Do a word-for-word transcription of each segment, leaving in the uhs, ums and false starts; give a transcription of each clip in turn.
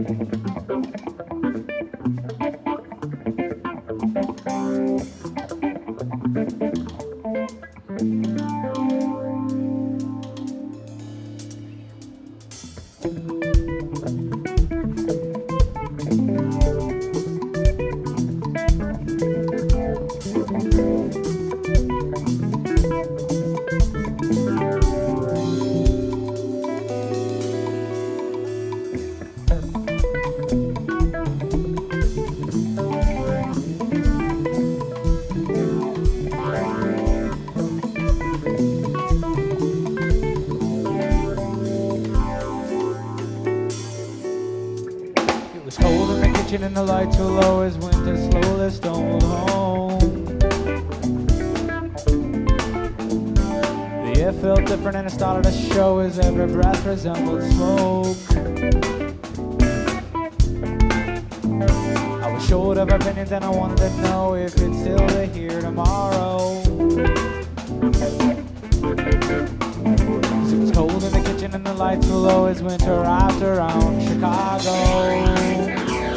And the lights were low as winter slowly stumbled home. The air felt different and it started to show as every breath resembled smoke. I was short of opinions and I wanted to know if it's still be here tomorrow. Cause it was cold in the kitchen and the lights were low as winter arrived around Chicago.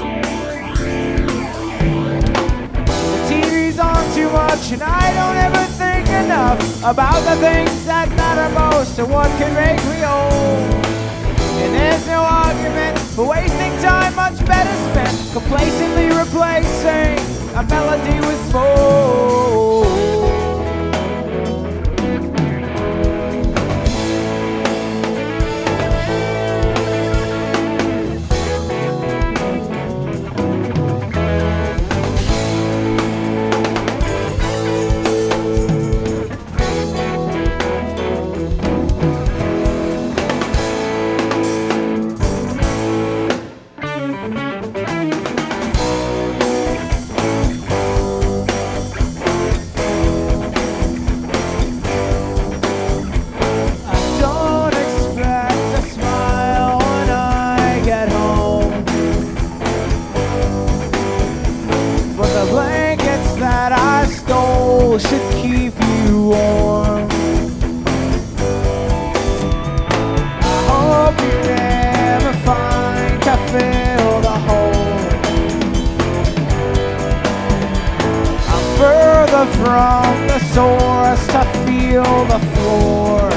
On too much and I don't ever think enough about the things that matter most and what can make me old. And there's no argument for wasting time, much better spent complacently replacing a melody with smoke. Should keep you warm. I hope you never find to fill the hole. I'm further from the source to feel the floor.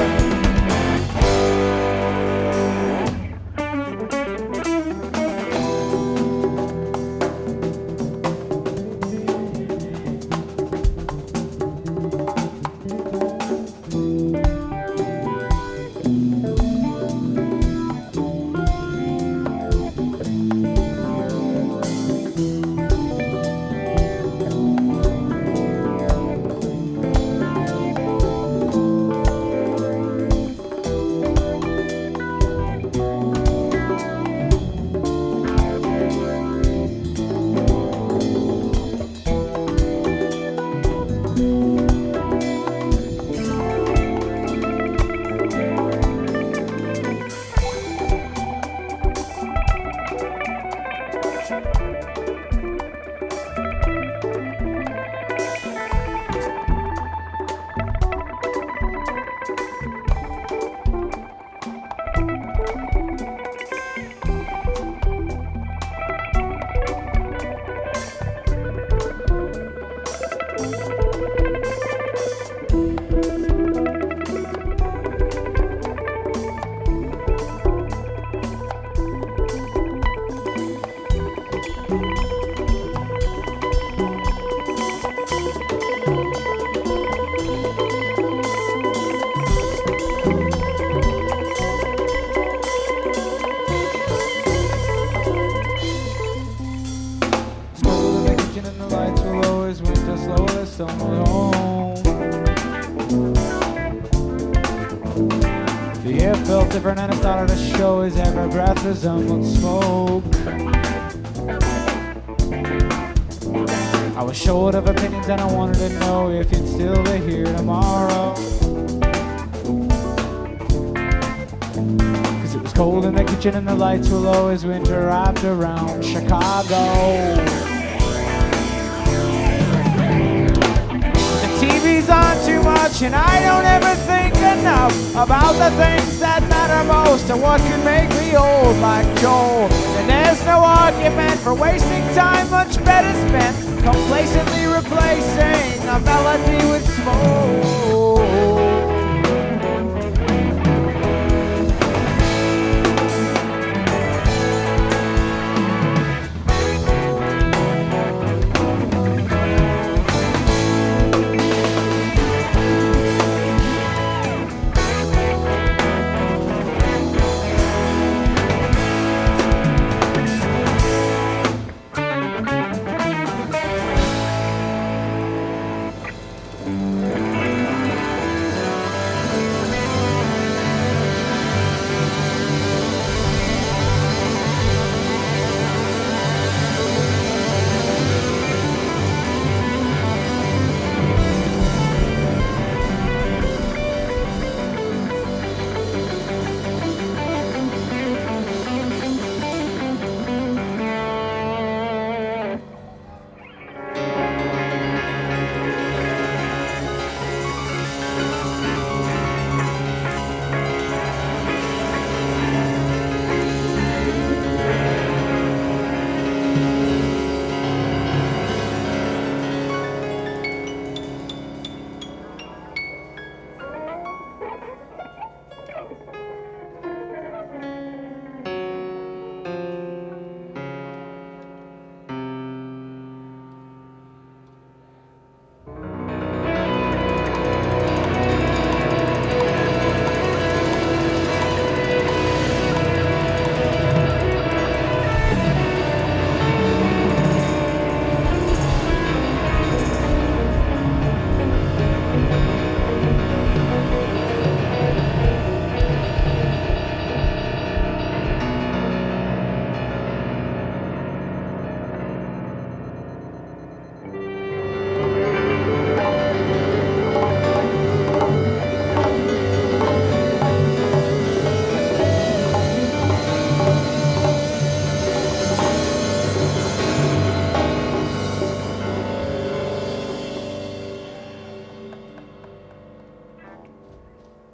The air felt different and it started to show as every breath resembled smoke. I was short of opinions and I wanted to know if you'd still be here tomorrow. Cause it was cold in the kitchen and the lights were low as winter arrived around Chicago. The T V's on too much and I don't ever think enough about the things that matter most and what could make me old like Joel. And there's no argument for wasting time much better spent complacently replacing a melody with smoke.